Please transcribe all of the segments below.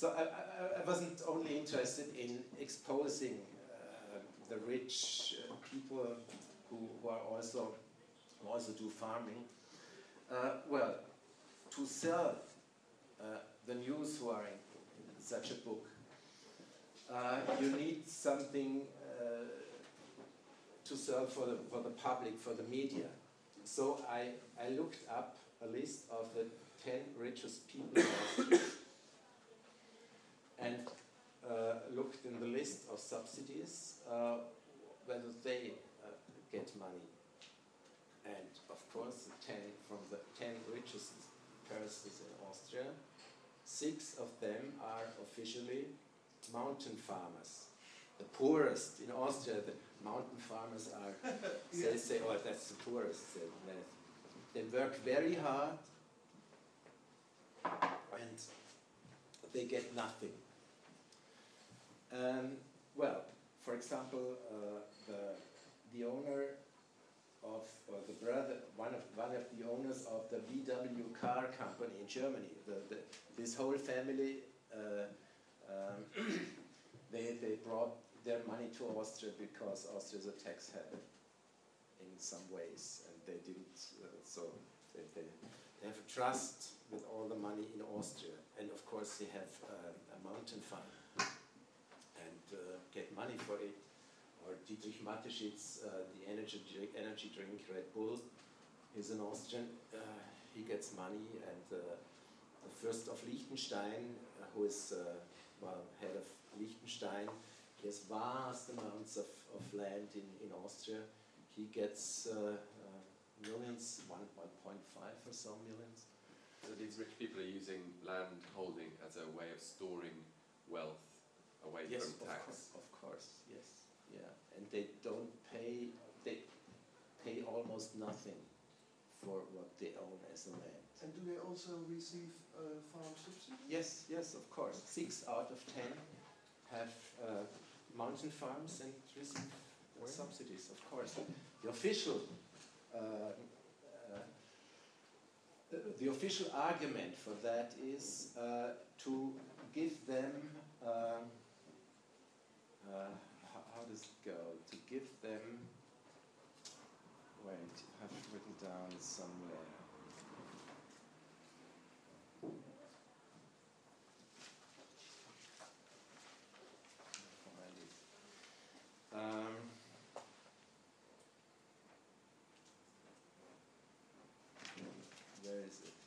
So I wasn't only interested in exposing the rich people who are also do farming. Well, to sell the news who are in such a book, you need something to sell for the public, for the media. So I looked up a list of the 10 richest people in Austria and looked in the list of subsidies whether they get money. And of course, from the 10 richest persons in Austria, 6 of them are officially mountain farmers. The poorest in Austria, the mountain farmers are, they say, oh, that's the poorest. They work very hard and they get nothing. Well, for example, the owner of, or the brother, one of the owners of the VW car company in Germany, this whole family, they brought their money to Austria because Austria is a tax haven in some ways, and they didn't, so they have a trust with all the money in Austria, and of course they have a mountain fund and get money for it. Or Dietrich Mateschitz, the energy drink Red Bull, he's an Austrian, he gets money, and the Fürst of Liechtenstein, who is head of Liechtenstein, he has vast amounts of land in Austria. He gets millions, 1.5 or so millions. So these rich people are using land holding as a way of storing wealth away from tax? Of course, yes. Yeah, and they don't pay, they pay almost nothing for what they own as a land. And do they also receive farm subsidies? Yes, of course. 6 out of 10 have mountain farms and receive subsidies, of course. The official argument for that is to give them how does it go? To give them, wait, I have it written down somewhere. Where is it?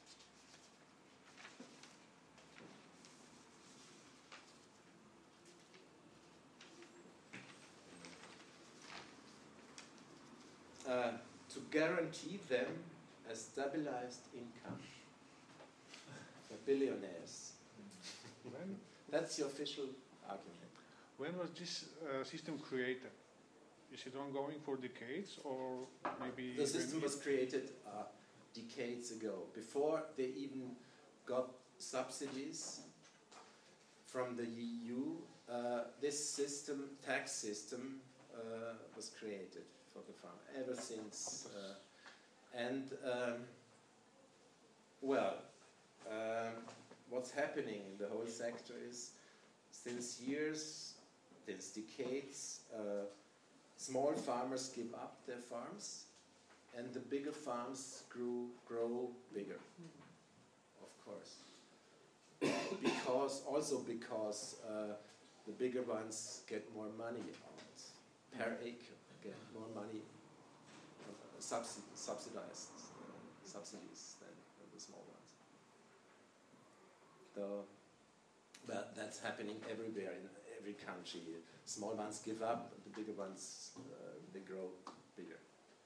To guarantee them a stabilized income. For billionaires. That's the official argument. When was this system created? Is it ongoing for decades, or maybe... The system was created decades ago, before they even got subsidies from the EU. This system, tax system, was created for the farm ever since. What's happening in the whole sector is, since years, since decades, small farmers give up their farms, and the bigger farms grow bigger, of course. because the bigger ones get more money out per acre, get more money, subsidies than the small ones. But that's happening everywhere in every country. Small ones give up, the bigger ones they grow bigger.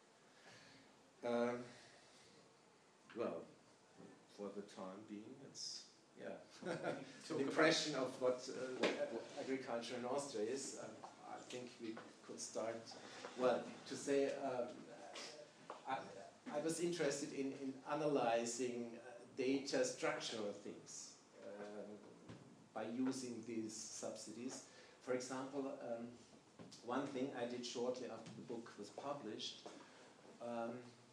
Well, for the time being, it's an impression of what agriculture in Austria is. I think we could start. Well, to say I was interested in analyzing data structural things by using these subsidies. For example, one thing I did shortly after the book was published,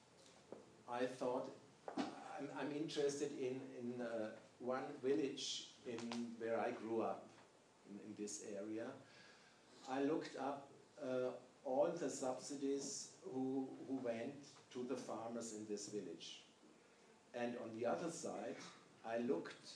I thought I'm interested in one village in where I grew up in this area. I looked up all the subsidies who went to the farmers in this village. And on the other side, I looked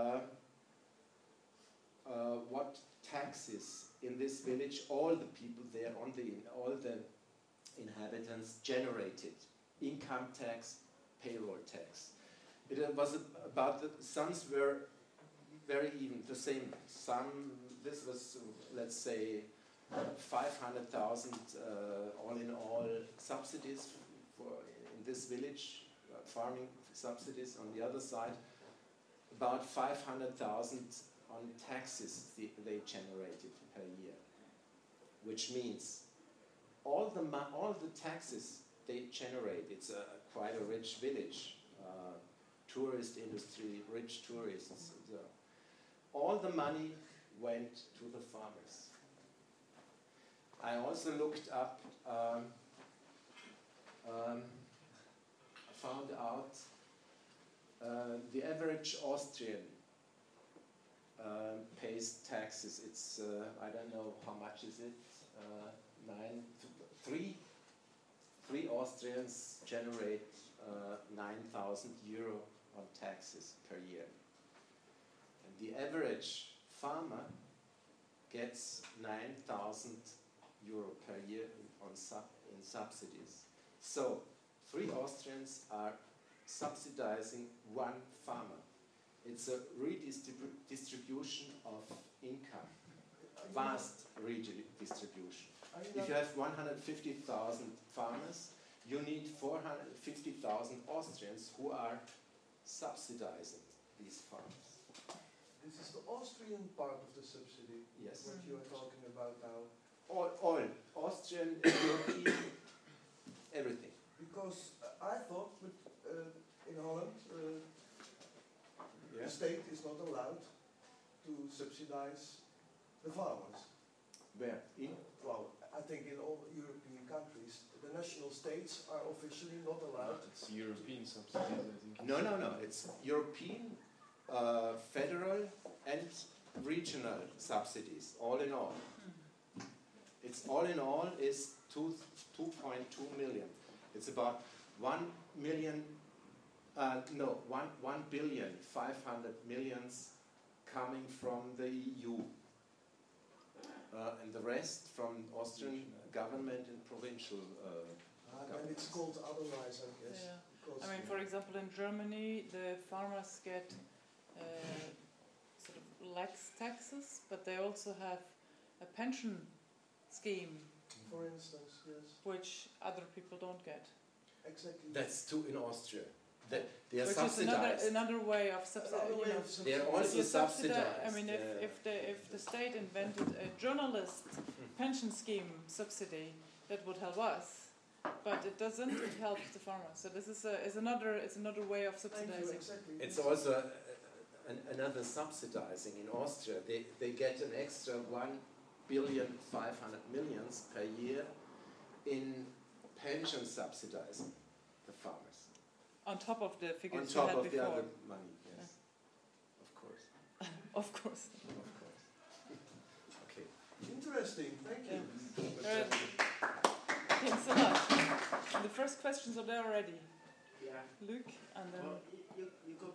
what taxes in this village all the people there, all the inhabitants generated. Income tax, payroll tax. It was about the sums were very even, the same sum. This was, let's say, 500,000 all in all subsidies for in this village, farming subsidies. On the other side, about 500,000 on taxes they generated per year, which means all the taxes they generate. It's quite a rich village, tourist industry, rich tourists. So all the money went to the farmers. I also looked up, found out the average Austrian pays taxes. It's, I don't know how much is it, three Austrians generate 9,000 euro on taxes per year. And the average farmer gets 9,000 euro per year in subsidies. So 3 Austrians are subsidizing 1 farmer. It's a redistribution of income, vast redistribution. If you have 150,000 farmers, you need 450,000 Austrians who are subsidizing these farmers. This is the Austrian part of the subsidy. Yes. What you are talking about now. All Austrian, European, everything. Because I thought with, in Holland, Yeah. the state is not allowed to subsidize the farmers. Where? In? Well, I think in all European countries, the national states are officially not allowed. It's European subsidies, I think. No. It's European, federal, and regional subsidies. All in all, it's all in all is 2.2 million. It's about 1 billion 500 millions coming from the EU. And the rest from Austrian government and provincial And it's called otherwise, I guess. Yeah. Because I mean, for example, in Germany, the farmers get sort of lax taxes, but they also have a pension scheme, for instance, yes. which other people don't get. Exactly. That's too in Austria. They are Which subsidized. is another way of subsidizing. They are also subsidized. I mean, if the state invented a journalist pension scheme subsidy, that would help us, but it doesn't. It helps the farmers. So this is another way of Thank you, subsidizing. exactly. It's also another subsidizing in Austria. They get an extra 1.5 billion per year in pension subsidizing the farmers. On top of the On figures you top had of the before. other money, yes. Of course. Of course. Of course. Okay. Interesting, thank you. Alright. Thanks a lot. And the first questions are there already. Yeah. Luke, and then Well, you